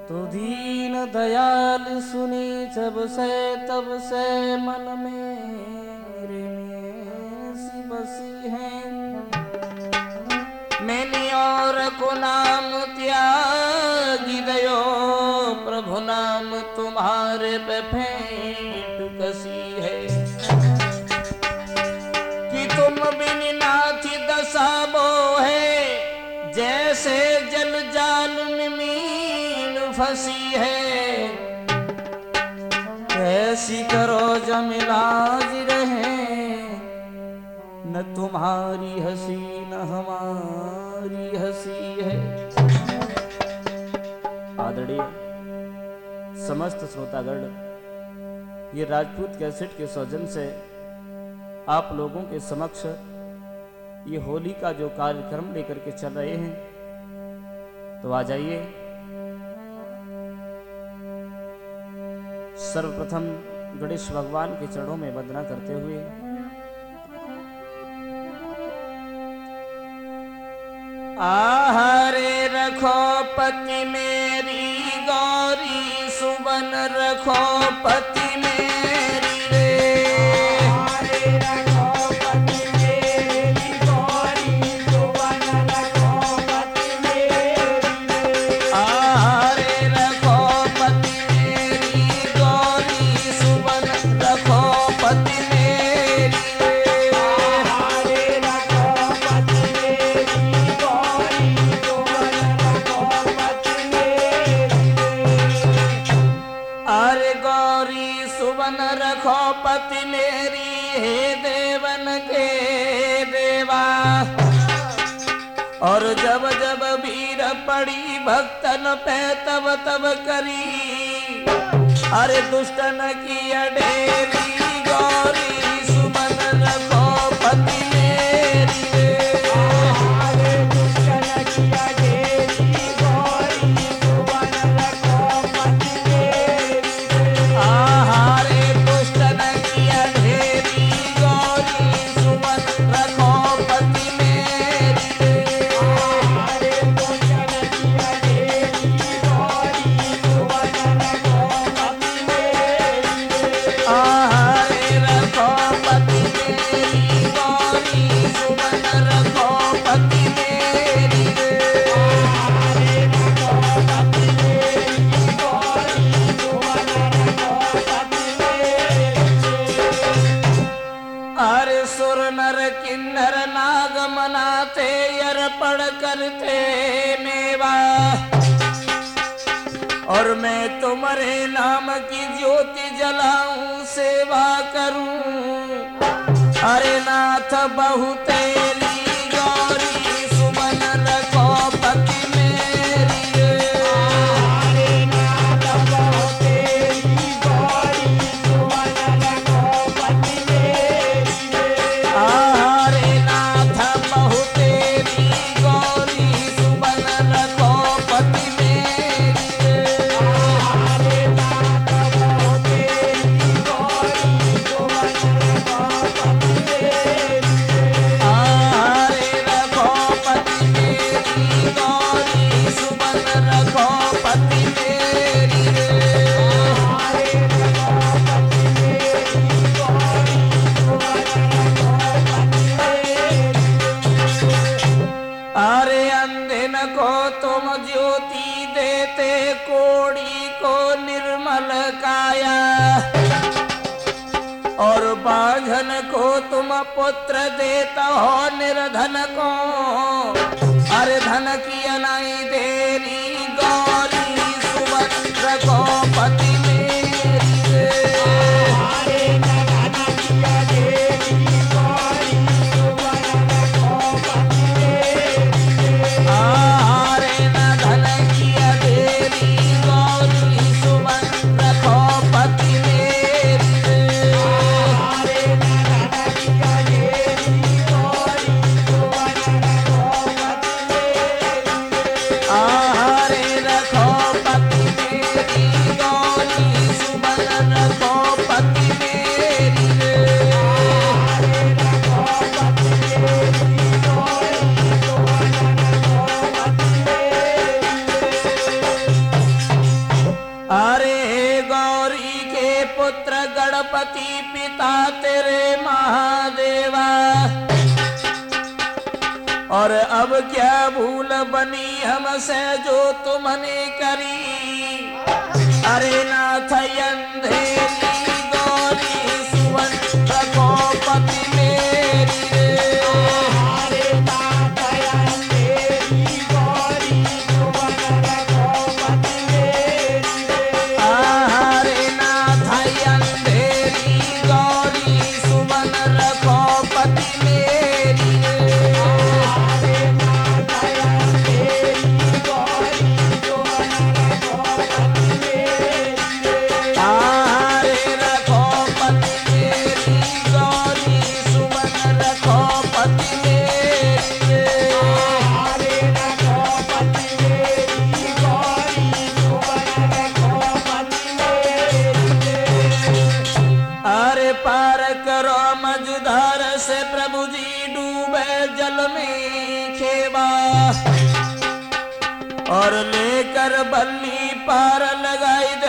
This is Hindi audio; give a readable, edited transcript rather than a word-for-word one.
तो दीन दयाल सुनी जब से तब से मन मेरे में सी बसी है। मैंने और को नाम त्यागी दयो, प्रभु नाम तुम्हारे पे फेंट कसी है। कि तुम बिन नाथी दशा बो है, जैसे जल जाल में मीन फंसी है। ऐसी करो जम इलाज रहे, न तुम्हारी हंसी न हमारी हंसी है। आदरणीय समस्त श्रोतागण, ये राजपूत कैसेट के सौजन्य से आप लोगों के समक्ष ये होली का जो कार्यक्रम लेकर के चल रहे हैं, तो आ जाइए। सर्वप्रथम गणेश भगवान के चरणों में वंदना करते हुए आहारे रखो पति मेरी गौरी, सुबन रखो पति मेरी रे। आहारे रखो पति मेरी गौरी, सुबन रखो पति मेरी रे। आहारे रखो पति मेरी गौरी, सुबन रखो पति मेरी रे। आहारे रखो पति अरे गौरी सुबन रखो पति मेरी, हे देवन के देवा। और जब जब वीर पड़ी भक्तन पे तब तब करी, अरे दुष्टन की अडेरी। गौरी सुबन रखो पति मेरी रे। अरे दुष्टन की अडेरी, गौरी सुबन रखो पति मेरी। आहारे दुष्टन की अडेरी, गौरी सुबन रखो पति मेरी रे। आहारे दुष्टन की अडेरी, गौरी सुबन रखो पति मेरी रे। आहारे रखो पति मेरी, गौरी सुबन रखो पति मेरी रे। आहारे रखो पति मेरी, गौरी सुबन रखो पति मेरी रे। अरे सुर नर किन्नर नाग मनाते, अर्पण करते मेवा। और मैं तुम्हारे नाम की ज्योति जलाऊं, सेवा करूं। अरे नाथ बहुतेली, गौरी सुबन रखो पति मेरी रे। अरे नाथ बहुतेली, गौरी सुबन रखो पति मेरी रे। अरे नाथ बहुतेली, गौरी सुबन रखो पति मेरी रे। अरे नाथ बहुतेली, गौरी सुबन रखो पति मेरी रे। अरे रखो पति मेरी, गौरी सुबन रखो पति मेरी रे। अरे रखो पति मेरी, गौरी सुबन रखो पति मेरी। अरे अंधे न को तुम ज्योति देते, कोड़ी को निर्मल काया। और बांझन को तुम पुत्र देता हो, निर्धन को अरे धन की अनाई देरी। गौरी सुबन रखो पति मेरी रे। अरे धन की अदेरी, गौरी सुबन रखो पति मेरी रे। अरे न धन की अदेरी, गौरी सुबन रखो पति मेरी रे। अरे न धन की अदेरी, गौरी सुबन रखो पति मेरी रे। आहारे रखो पति मेरी, गौरी सुबन रखो पति मेरी रे। आहारे रखो पति मेरी, गौरी सुबन रखो पति मेरी रे। पति पिता तेरे महादेवा। और अब क्या भूल बनी हमसे जो तुमने करी, अरे नाथ अंधेरी गौरी सुवन रघुपति मेरी रे। हरे नाथ अंधेरी गौरी सुवन रघुपति मेरी रे। हरे नाथ अंधेरी गौरी सुवन रघुपति मेरी रे। हरे नाथ अंधेरी गौरी सुवन रघुपति मेरी रे। हरे रघुपति मेरी गौरी सुवन रघुपति मेरी रे। हरे रघुपति मेरी गौरी सुवन रघुपति मेरी रे। अरे पार करो मझधार से प्रभु जी डूबे जल में खेवा। और लेकर बल्ली पार लगाई